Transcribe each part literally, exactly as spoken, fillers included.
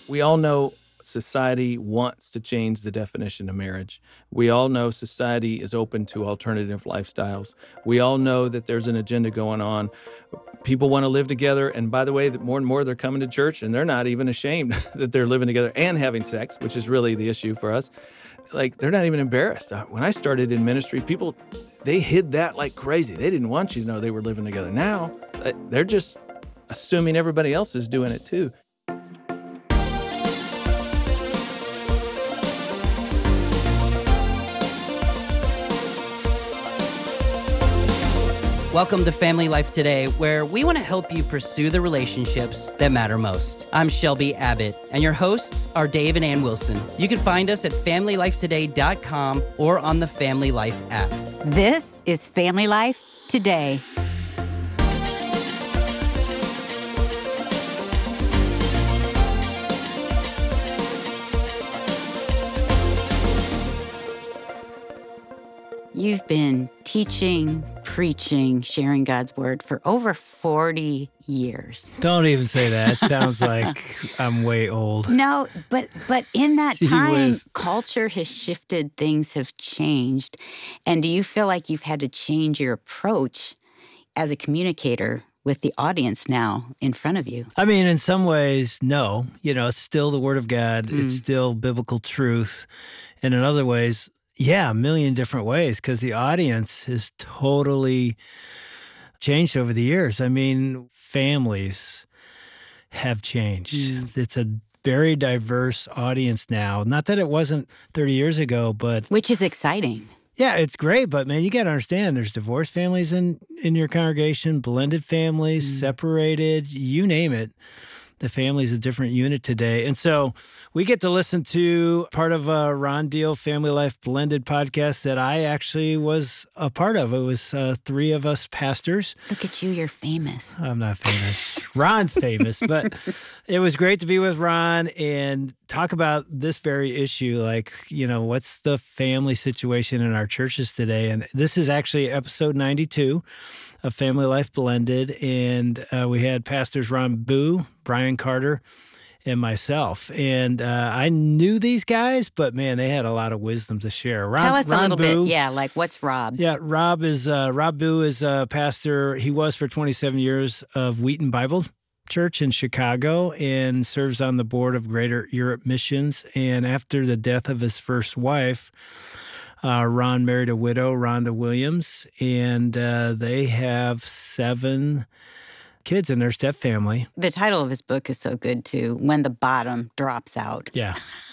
We all know society wants to change the definition of marriage. We all know society is open to alternative lifestyles. We all know that there's an agenda going on. People want to live together. And by the way, that more and more they're coming to church and they're not even ashamed that they're living together and having sex, which is really the issue for us. Like, they're not even embarrassed. Uh, When I started in ministry, people, they hid that like crazy. They didn't want you to know they were living together. Now, uh, they're just assuming everybody else is doing it too. Welcome to Family Life Today, where we want to help you pursue the relationships that matter most. I'm Shelby Abbott, and your hosts are Dave and Ann Wilson. You can find us at family life today dot com or on the Family Life app. This is Family Life Today. You've been teaching, preaching, sharing God's word for over forty years. Don't even say that. It sounds like I'm way old. No, but but in that Gee time, whiz. culture has shifted, things have changed. And do you feel like you've had to change your approach as a communicator with the audience now in front of you? I mean, in some ways, no. You know, it's still the Word of God. Mm. It's still biblical truth. And in other ways, yeah, a million different ways, because the audience has totally changed over the years. I mean, families have changed. Mm. It's a very diverse audience now. Not that it wasn't thirty years ago, but Which is exciting. yeah, it's great. But man, you got to understand, there's divorced families in, in your congregation, blended families, Mm. separated, you name it. The family's a different unit today. And so we get to listen to part of a Ron Deal Family Life Blended podcast that I actually was a part of. It was uh, three of us pastors. Look at you, you're famous. I'm not famous. Ron's famous, but it was great to be with Ron and talk about this very issue. Like, you know, what's the family situation in our churches today? And this is actually episode ninety-two of Family Life Blended. And uh, we had pastors Ron Boo, Brian Carter, and myself. And uh, I knew these guys, but man, they had a lot of wisdom to share. Ron, Tell us Ron a little Boo, bit. Yeah, like what's Rob? yeah, Rob is uh, Rob Boo is a pastor. He was for twenty-seven years of Wheaton Bible Church in Chicago and serves on the board of Greater Europe Missions. And after the death of his first wife, uh, Ron married a widow, Rhonda Williams, and uh, they have seven kids in their stepfamily. The title of his book is so good too. When the Bottom Drops Out. Yeah,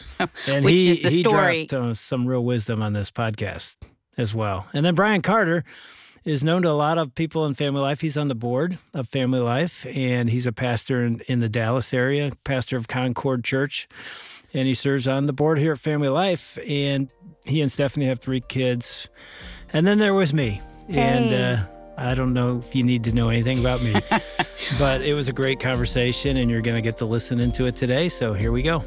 and Which he is the he story. dropped uh, some real wisdom on this podcast as well. And then Brian Carter is known to a lot of people in Family Life. He's on the board of Family Life, and he's a pastor in, in the Dallas area, pastor of Concord Church, and he serves on the board here at Family Life. And he and Stephanie have three kids. And then there was me. And Hey. uh, I don't know if you need to know anything about me, but it was a great conversation, and you're going to get to listen into it today. So here we go.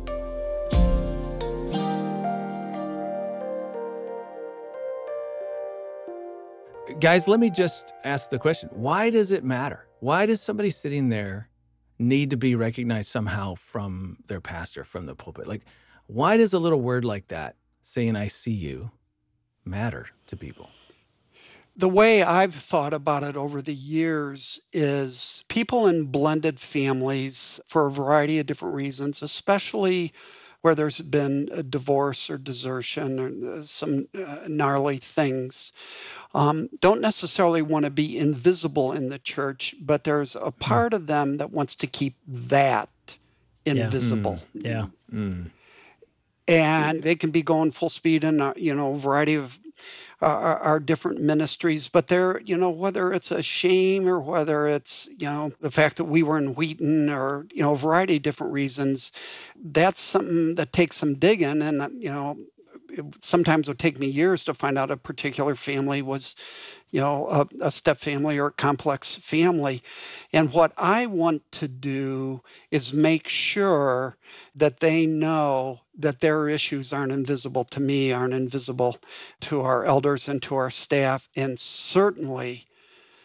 Guys, let me just ask the question. Why does it matter? Why does somebody sitting there need to be recognized somehow from their pastor, from the pulpit? Like, why does a little word like that, saying I see you, matter to people? The way I've thought about it over the years is people in blended families, for a variety of different reasons, especially where there's been a divorce or desertion or uh, some uh, gnarly things, um, don't necessarily want to be invisible in the church, but there's a part of them that wants to keep that invisible. Yeah. Mm. And they can be going full speed in a, you know, a variety of uh, our, our different ministries, but they're, you know, whether it's a shame or whether it's, you know, the fact that we were in Wheaton or, you know, a variety of different reasons, that's something that takes some digging. And, you know, it sometimes it would take me years to find out a particular family was, you know, a, a step family or a complex family. And what I want to do is make sure that they know that their issues aren't invisible to me, aren't invisible to our elders and to our staff, and certainly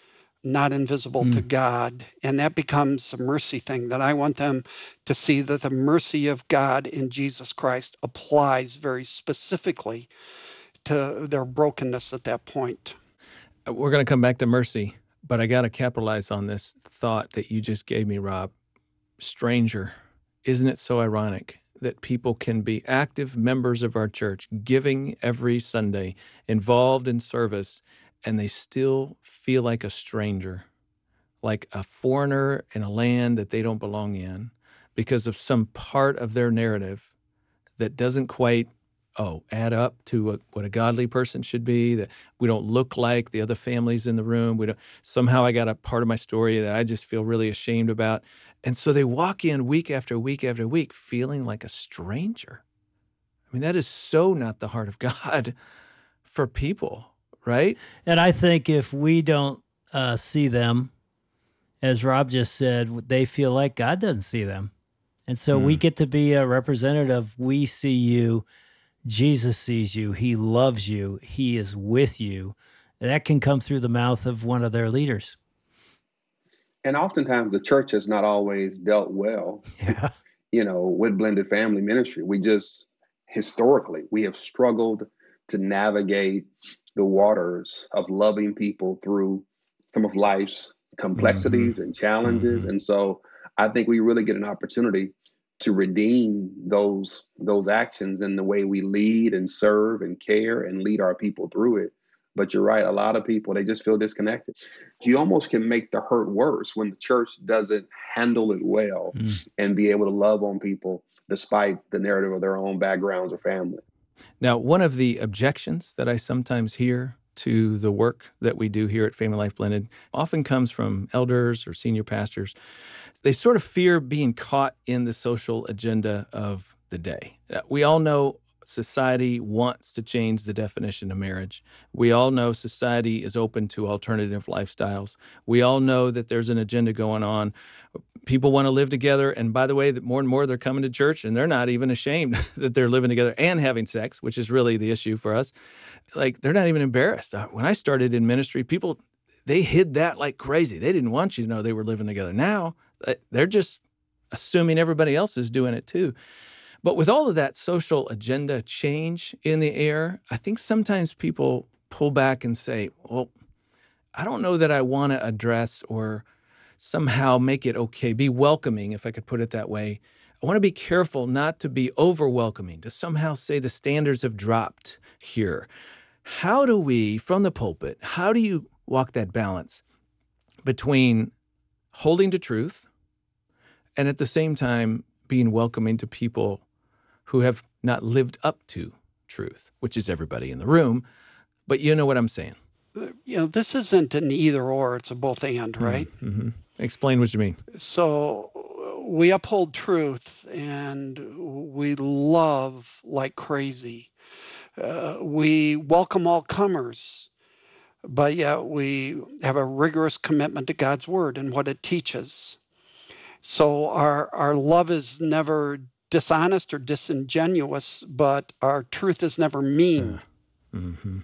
not invisible to God. And that becomes a mercy thing, that I want them to see that the mercy of God in Jesus Christ applies very specifically to their brokenness at that point. We're going to come back to mercy, but I got to capitalize on this thought that you just gave me, Rob. Stranger. Isn't it so ironic that people can be active members of our church, giving every Sunday, involved in service, and they still feel like a stranger, like a foreigner in a land that they don't belong in, because of some part of their narrative that doesn't quite, oh, add up to a, what a godly person should be, that we don't look like the other families in the room. We don't, somehow I got a part of my story that I just feel really ashamed about. And so they walk in week after week after week feeling like a stranger. I mean, that is so not the heart of God for people, right? And I think if we don't uh, see them, as Rob just said, they feel like God doesn't see them. And so we get to be a representative. We see you. Jesus sees you. He loves you. He is with you. That can come through the mouth of one of their leaders. And oftentimes the church has not always dealt well, Yeah. you know, with blended family ministry. We just, historically, we have struggled to navigate the waters of loving people through some of life's complexities and challenges. And so I think we really get an opportunity to redeem those those actions in the way we lead and serve and care and lead our people through it. But you're right, a lot of people, they just feel disconnected. You almost can make the hurt worse when the church doesn't handle it well Mm. and be able to love on people despite the narrative of their own backgrounds or family. Now, one of the objections that I sometimes hear to the work that we do here at Family Life Blended often comes from elders or senior pastors. They sort of fear being caught in the social agenda of the day. Uh, We all know society wants to change the definition of marriage. We all know society is open to alternative lifestyles. We all know that there's an agenda going on. People want to live together. And by the way, that more and more they're coming to church and they're not even ashamed that they're living together and having sex, which is really the issue for us. Like, they're not even embarrassed. Uh, When I started in ministry, people, they hid that like crazy. They didn't want you to know they were living together. Now, uh, they're just assuming everybody else is doing it too. But with all of that social agenda change in the air, I think sometimes people pull back and say, well, I don't know that I want to address or somehow make it okay, be welcoming, if I could put it that way. I want to be careful not to be over welcoming, to somehow say the standards have dropped here. How do we, from the pulpit, how do you walk that balance between holding to truth and at the same time being welcoming to people who have not lived up to truth, which is everybody in the room, but you know what I'm saying. You know, this isn't an either or, it's a both and, right? Mm-hmm. Explain what you mean. So we uphold truth and we love like crazy. Uh, we welcome all comers, but yet we have a rigorous commitment to God's word and what it teaches. So our, our love is never dishonest or disingenuous, but our truth is never mean. Mm-hmm.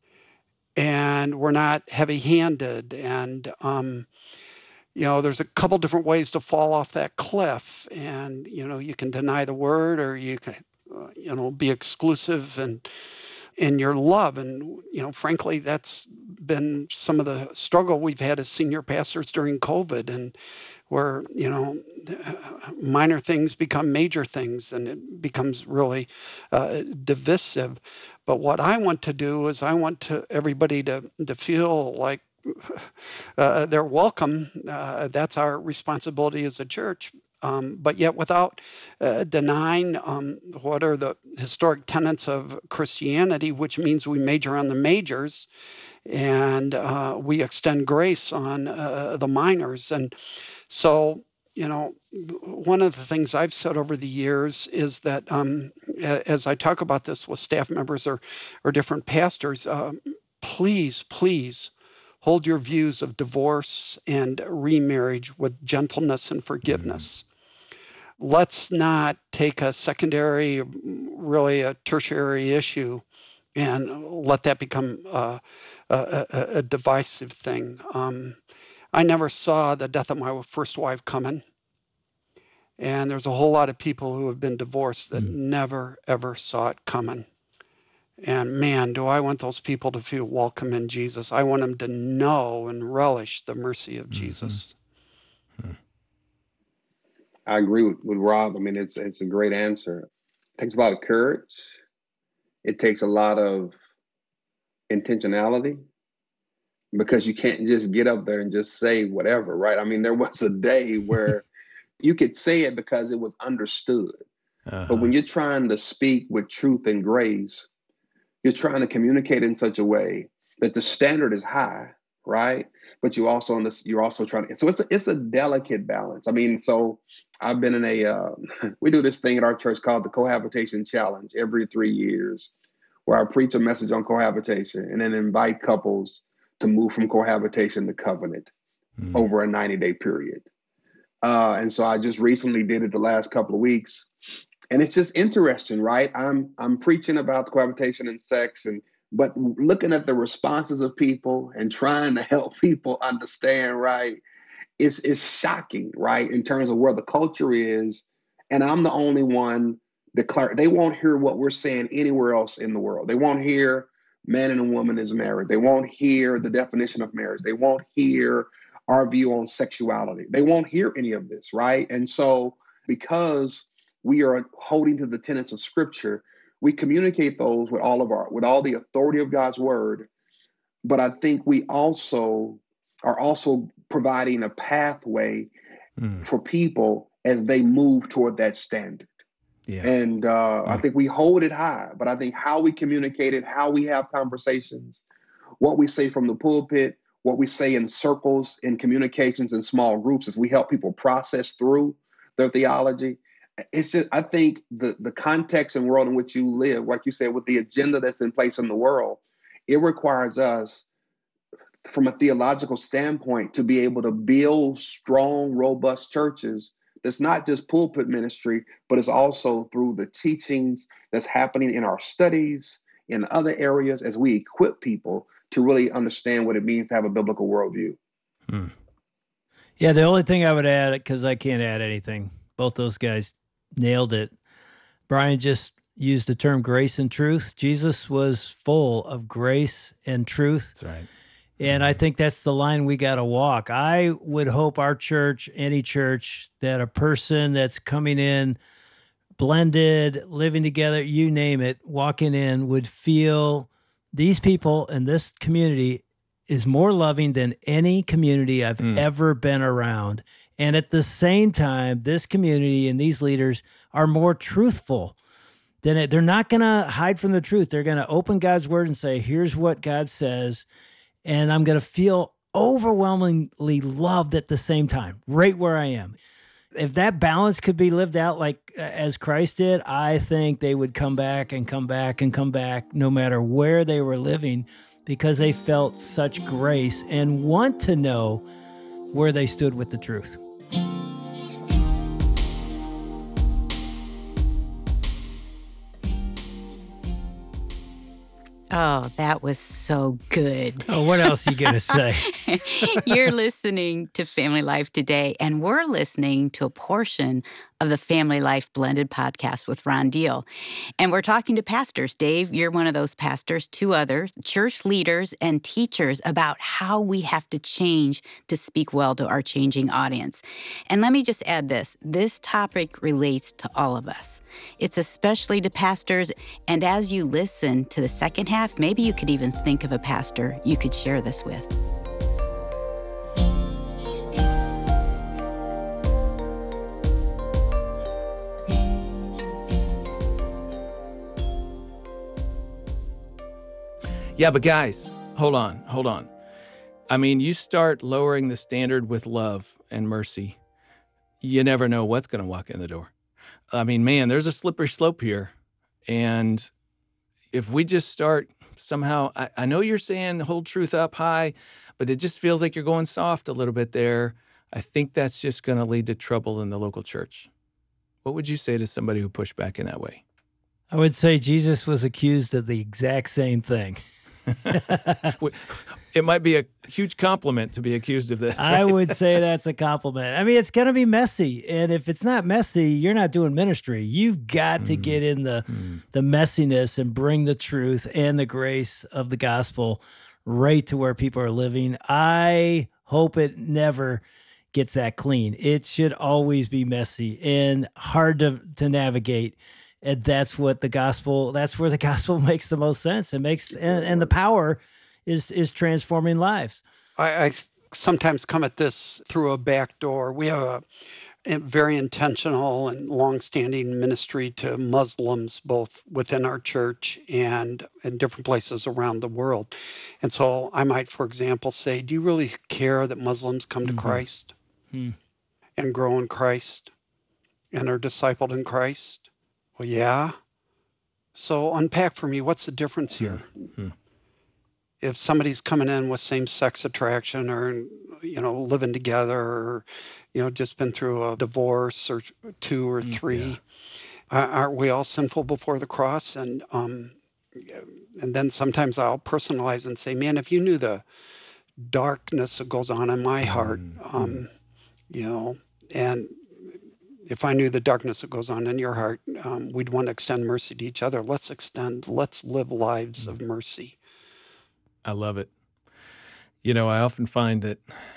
And we're not heavy-handed. And, um, you know, there's a couple different ways to fall off that cliff. And, you know, you can deny the word or you can, uh, you know, be exclusive and in your love. And, you know, frankly, that's been some of the struggle we've had as senior pastors during COVID, and where, you know, minor things become major things and it becomes really uh, divisive. But what I want to do is I want to everybody to, to feel like uh, they're welcome. Uh, that's our responsibility as a church. Um, but yet without uh, denying um, what are the historic tenets of Christianity, which means we major on the majors and uh, we extend grace on uh, the minors. And so, you know, one of the things I've said over the years is that um, as I talk about this with staff members or, or different pastors, uh, please, please hold your views of divorce and remarriage with gentleness and forgiveness. Let's not take a secondary, really a tertiary issue and let that become uh, a, a, a divisive thing. Um, I never saw the death of my first wife coming. And there's a whole lot of people who have been divorced that mm. never, ever saw it coming. And man, do I want those people to feel welcome in Jesus. I want them to know and relish the mercy of mm-hmm. Jesus. Hmm. I agree with, with Rob. I mean, it's it's a great answer. It takes a lot of courage. It takes a lot of intentionality, because you can't just get up there and just say whatever, right? I mean, there was a day where you could say it because it was understood. Uh-huh. But when you're trying to speak with truth and grace, you're trying to communicate in such a way that the standard is high, right? But you also you're also trying to. So it's a, it's a delicate balance. I mean, so I've been in a. Uh, we do this thing at our church called the Cohabitation Challenge every three years, where I preach a message on cohabitation and then invite couples to move from cohabitation to covenant mm. over a ninety day period. Uh, and so I just recently did it the last couple of weeks. And it's just interesting, right? I'm I'm preaching about cohabitation and sex, and but looking at the responses of people and trying to help people understand, right? It's, it's shocking, right? In terms of where the culture is. And I'm the only one declare. They won't hear what we're saying anywhere else in the world. They won't hear man and a woman is married. They won't hear the definition of marriage. They won't hear our view on sexuality. They won't hear any of this, right? And so because we are holding to the tenets of Scripture, we communicate those with all of our, with all the authority of God's word. But I think we also are also providing a pathway mm. for people as they move toward that standard. Yeah. And uh, mm. I think we hold it high, but I think how we communicate it, how we have conversations, what we say from the pulpit, what we say in circles, in communications, in small groups, as we help people process through their theology. It's just, I think the, the context and world in which you live, like you said, with the agenda that's in place in the world, it requires us from a theological standpoint to be able to build strong, robust churches. That's not just pulpit ministry, but it's also through the teachings that's happening in our studies, in other areas, as we equip people to really understand what it means to have a biblical worldview. Hmm. Yeah, the only thing I would add, because I can't add anything, both those guys nailed it. Brian just used the term grace and truth. Jesus was full of grace and truth. That's right. And mm-hmm. I think that's the line we got to walk. I would hope our church, any church, that a person that's coming in, blended, living together, you name it, walking in, would feel these people in this community is more loving than any community I've mm. ever been around. And at the same time, this community and these leaders are more truthful than it. They're not going to hide from the truth. They're going to open God's word and say, here's what God says. And I'm going to feel overwhelmingly loved at the same time, right where I am. If that balance could be lived out like uh, as Christ did, I think they would come back and come back and come back no matter where they were living, because they felt such grace and want to know where they stood with the truth. Oh, that was so good. Oh, what else are you going to say? You're listening to Family Life Today, and we're listening to a portion of the Family Life Blended podcast with Ron Deal. And we're talking to pastors. Dave, you're one of those pastors, two others, church leaders and teachers, about how we have to change to speak well to our changing audience. And let me just add this. This topic relates to all of us. It's especially to pastors. And as you listen to the second half, maybe you could even think of a pastor you could share this with. Yeah, but guys, hold on, hold on. I mean, you start lowering the standard with love and mercy, you never know what's going to walk in the door. I mean, man, there's a slippery slope here. And if we just start somehow, I, I know you're saying hold truth up high, but it just feels like you're going soft a little bit there. I think that's just going to lead to trouble in the local church. What would you say to somebody who pushed back in that way? I would say Jesus was accused of the exact same thing. It might be a huge compliment to be accused of this. I right? would say that's a compliment. I mean, it's going to be messy. And if it's not messy, you're not doing ministry. You've got to get in the, the messiness and bring the truth and the grace of the gospel right to where people are living. I hope it never gets that clean. It should always be messy and hard to, to navigate. And that's what the gospel, that's where the gospel makes the most sense. It makes, and, and the power is, is transforming lives. I, I sometimes come at this through a back door. We have a, a very intentional and longstanding ministry to Muslims, both within our church and in different places around the world. And so I might, for example, say, do you really care that Muslims come Mm-hmm. to Christ Hmm. and grow in Christ and are discipled in Christ? Well, yeah. So unpack for me, what's the difference here? Mm-hmm. If somebody's coming in with same-sex attraction or, you know, living together or, you know, just been through a divorce or two or three, yeah. aren't we all sinful before the cross? And um, and then sometimes I'll personalize and say, man, if you knew the darkness that goes on in my heart, Mm-hmm. um, you know, and if I knew the darkness that goes on in your heart, um, we'd want to extend mercy to each other. Let's extend, let's live lives of mercy. I love it. You know, I often find that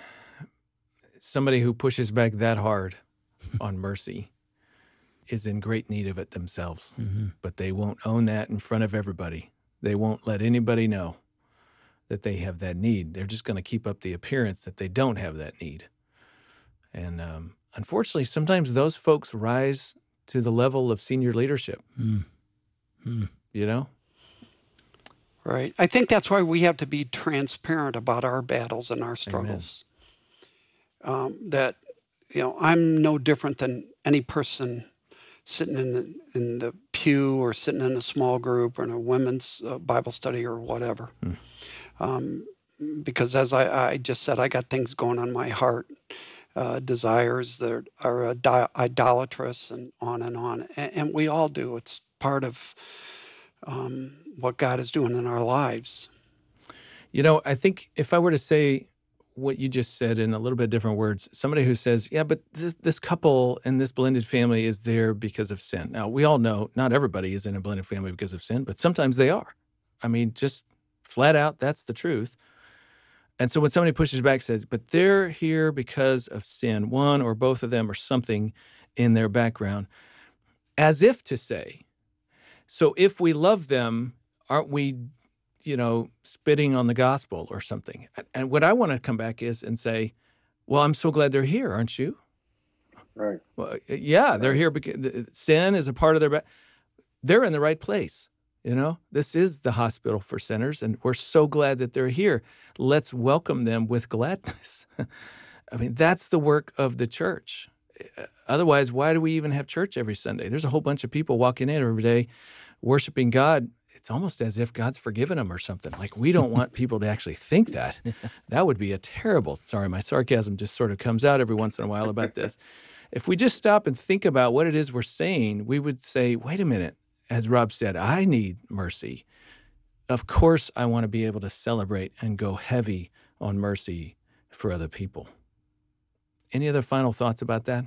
somebody who pushes back that hard on mercy is in great need of it themselves, Mm-hmm. but they won't own that in front of everybody. They won't let anybody know that they have that need. They're just going to keep up the appearance that they don't have that need. And um, unfortunately, sometimes those folks rise to the level of senior leadership, Mm-hmm. you know? Right. I think that's why we have to be transparent about our battles and our struggles. Um, that, you know, I'm no different than any person sitting in the, in the pew or sitting in a small group or in a women's uh, Bible study or whatever. Mm. Um, because as I, I just said, I got things going on in my heart, uh, desires that are uh, idolatrous and on and on. And, and we all do. It's part of um, what God is doing in our lives. You know, I think if I were to say what you just said in a little bit different words, somebody who says, yeah, but this, this couple and this blended family is there because of sin. Now, we all know not everybody is in a blended family because of sin, but sometimes they are. I mean, just flat out, that's the truth. And so when somebody pushes back, says, but they're here because of sin, one or both of them or something in their background, as if to say, so if we love them, aren't we, you know, spitting on the gospel or something? And what I want to come back is and say, well, I'm so glad they're here, aren't you? Right. Well, yeah, they're here because sin is a part of their, ba- they're in the right place. You know, this is the hospital for sinners, and we're so glad that they're here. Let's welcome them with gladness. I mean, that's the work of the church. Otherwise, why do we even have church every Sunday? There's a whole bunch of people walking in every day worshiping God. It's almost as if God's forgiven them or something. Like, we don't want people to actually think that. That would be a terrible, sorry, my sarcasm just sort of comes out every once in a while about this. If we just stop and think about what it is we're saying, we would say, wait a minute. As Rob said, I need mercy. Of course, I want to be able to celebrate and go heavy on mercy for other people. Any other final thoughts about that?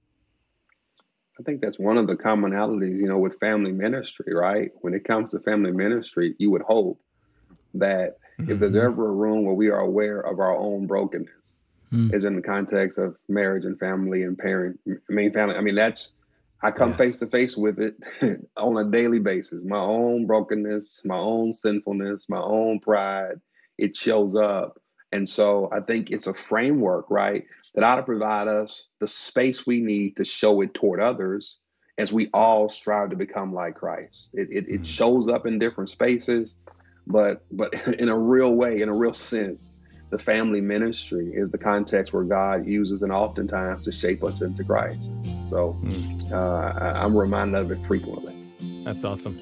I think that's one of the commonalities, you know, with family ministry, right? When it comes to family ministry, you would hope that mm-hmm. if there's ever a room where we are aware of our own brokenness, mm. is in the context of marriage and family and parent, I mean, family, I mean, that's, I come yes. face to face with it on a daily basis. My own brokenness, my own sinfulness, my own pride, it shows up. And so I think it's a framework, right, that ought to provide us the space we need to show it toward others as we all strive to become like Christ. It, it, it shows up in different spaces, but but in a real way, in a real sense, the family ministry is the context where God uses and oftentimes to shape us into Christ. So mm. uh, I, I'm reminded of it frequently. That's awesome.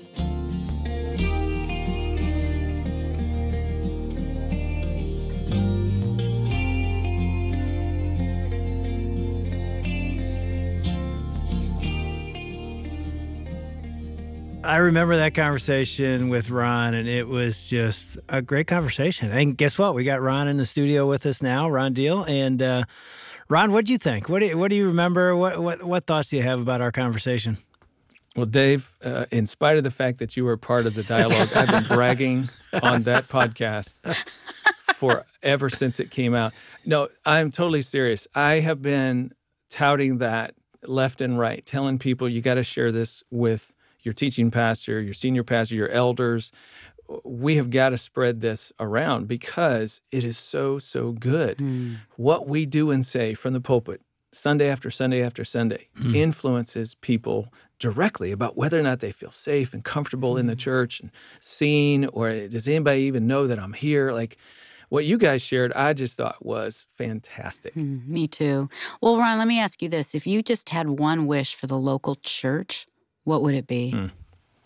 I remember that conversation with Ron, and it was just a great conversation. And guess what? We got Ron in the studio with us now, Ron Deal. And uh, Ron, what do you think? What do you, what do you remember? What, what what thoughts do you have about our conversation? Well, Dave, uh, in spite of the fact that you were part of the dialogue, I've been bragging on that podcast for ever since it came out. No, I'm totally serious. I have been touting that left and right, telling people you got to share this with your teaching pastor, your senior pastor, your elders. We have got to spread this around because it is so, so good. Mm. What we do and say from the pulpit, Sunday after Sunday after Sunday, mm. influences people directly about whether or not they feel safe and comfortable mm. in the church and seen, or does anybody even know that I'm here? Like, what you guys shared, I just thought was fantastic. Mm, me too. Well, Ron, let me ask you this. If you just had one wish for the local church, what would it be? Mm.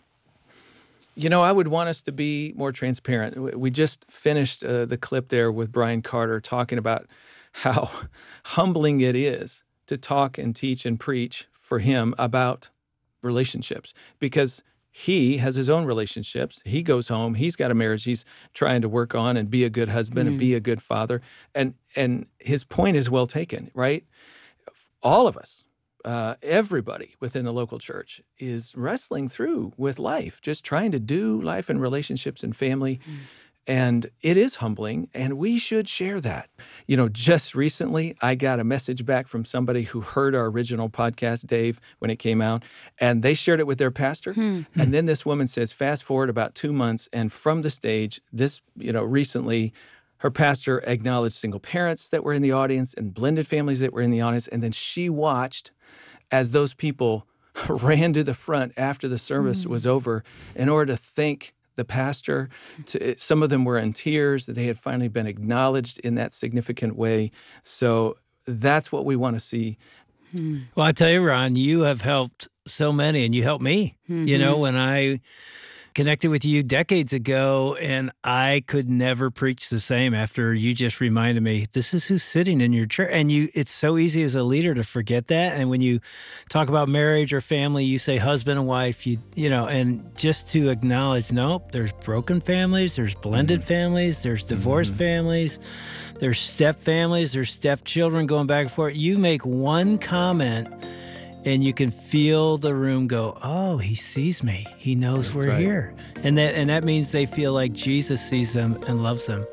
You know, I would want us to be more transparent. We just finished uh, the clip there with Brian Carter talking about how humbling it is to talk and teach and preach for him about relationships, because he has his own relationships. He goes home. He's got a marriage he's trying to work on and be a good husband mm. and be a good father. And and his point is well taken, right? All of us, uh, everybody within the local church is wrestling through with life, just trying to do life and relationships and family. Mm. And it is humbling, and we should share that. You know, just recently, I got a message back from somebody who heard our original podcast, Dave, when it came out, and they shared it with their pastor. Hmm. And then this woman says, fast forward about two months, and from the stage, this, you know, recently, her pastor acknowledged single parents that were in the audience and blended families that were in the audience, and then she watched as those people ran to the front after the service hmm. was over in order to thank the pastor. To, some of them were in tears that they had finally been acknowledged in that significant way. So that's what we want to see. Hmm. Well, I tell you, Ron, you have helped so many, and you helped me. Mm-hmm. You know, when I connected with you decades ago, and I could never preach the same after you just reminded me, this is who's sitting in your church. And you, it's so easy as a leader to forget that. And when you talk about marriage or family, you say husband and wife, you, you know, and just to acknowledge, nope, there's broken families, there's blended mm-hmm. families, there's divorced mm-hmm. families, there's step families, there's step children going back and forth. You make one comment and you can feel the room go, oh, he sees me. He knows That's we're right. here. And that and that means they feel like Jesus sees them and loves them.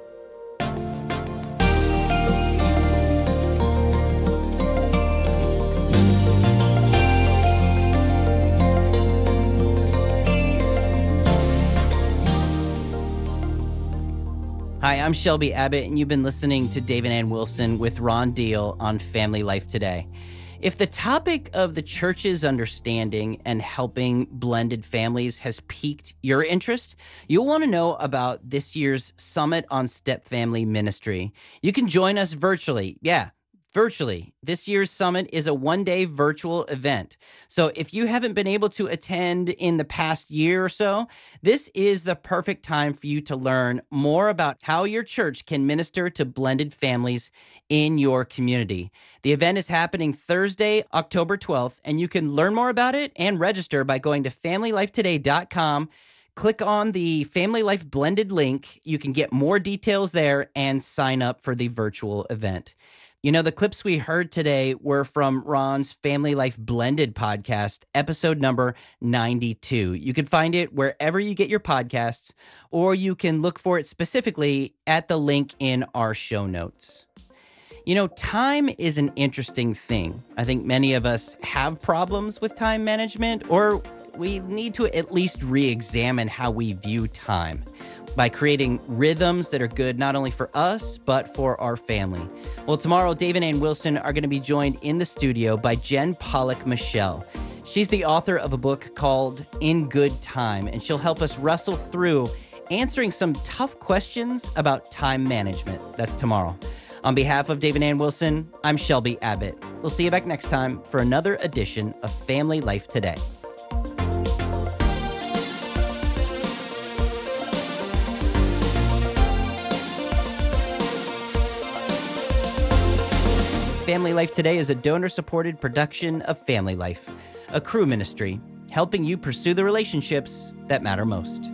Hi, I'm Shelby Abbott, and you've been listening to Dave and Ann Wilson with Ron Deal on Family Life Today. If the topic of the church's understanding and helping blended families has piqued your interest, you'll want to know about this year's Summit on Step Family Ministry. You can join us virtually. Yeah, virtually. This year's summit is a one-day virtual event. So if you haven't been able to attend in the past year or so, this is the perfect time for you to learn more about how your church can minister to blended families in your community. The event is happening Thursday, October twelfth, and you can learn more about it and register by going to family life today dot com. Click on the Family Life Blended link. You can get more details there and sign up for the virtual event. You know, the clips we heard today were from Ron's Family Life Blended podcast, episode number ninety-two. You can find it wherever you get your podcasts, or you can look for it specifically at the link in our show notes. You know, time is an interesting thing. I think many of us have problems with time management, or we need to at least re-examine how we view time by creating rhythms that are good not only for us, but for our family. Well, tomorrow, Dave and Ann Wilson are going to be joined in the studio by Jen Pollock Michelle. She's the author of a book called In Good Time, and she'll help us wrestle through answering some tough questions about time management. That's tomorrow. On behalf of Dave and Ann Wilson, I'm Shelby Abbott. We'll see you back next time for another edition of Family Life Today. Family Life Today is a donor-supported production of Family Life, a Cru ministry. helping you pursue the relationships that matter most.